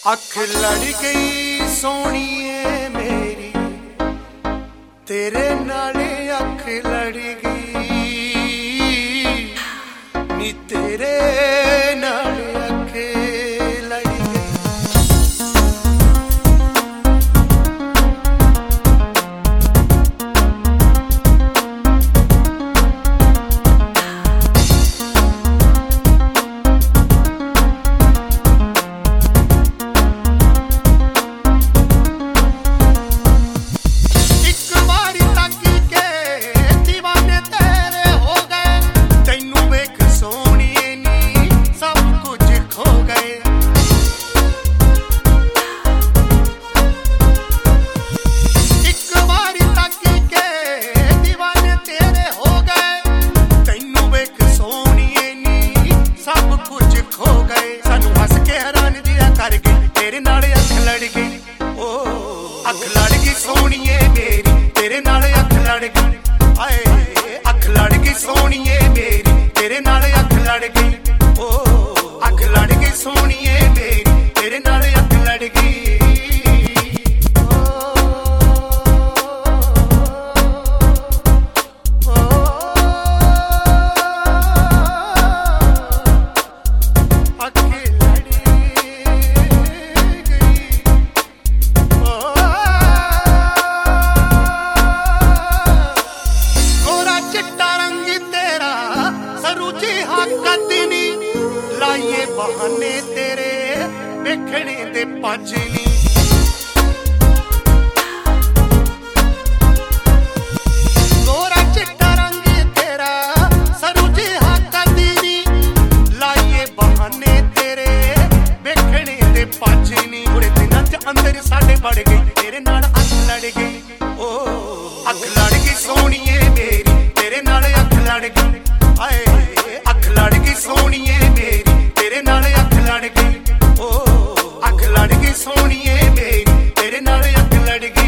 अख लड़ गई सोनिए मेरी तेरे नाले अख लड़ गई नी तेरे नाले अख लड़ गई। तेरे नाल अख लड़ गई ओ अख लड़ गई सोनिए मेरी तेरे नाल अख लड़ गई आए अख लड़ गई सोनिए मेरी तेरे नाल अख लड़ गई ओ अख लड़ गई सोनिए मेरी तेरे नाल अख लड़ गई। लाइए बहाने तेरे वेखने दे पाजनी गोरा चिट्टा रंग तेरा सरू जिहा कदनी लाइए बहाने तेरे वेखने दे पाजनी थोड़े दिनां च अंदर साडे बढ़ गई तेरे नाल अख लड़ गई ओ अख लड़ गई सोनिए मेरी तेरे नाल अख लड़ गई आए अख लड़ गई सोनिए मेरी तेरे नाल अख लड़ गई ओ अख लड़ गई सोनिए मेरी तेरे नाल अख लड़ गई।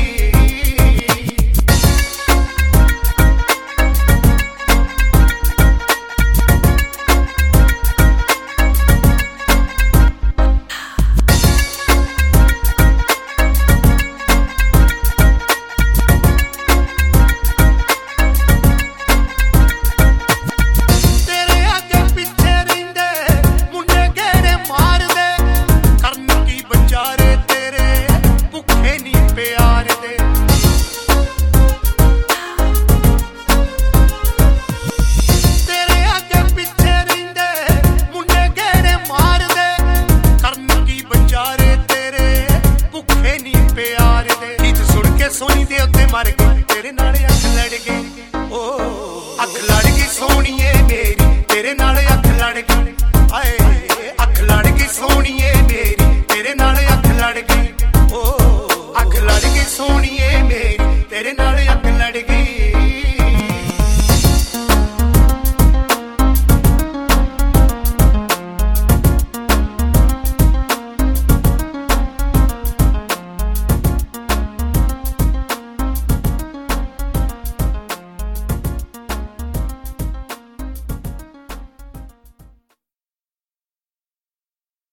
सोनी दे उत्ते मर गई तेरे नाल अख लड़ गई ओ अख लड़ गई सोनिए मेरी तेरे नाल अख लड़ गई।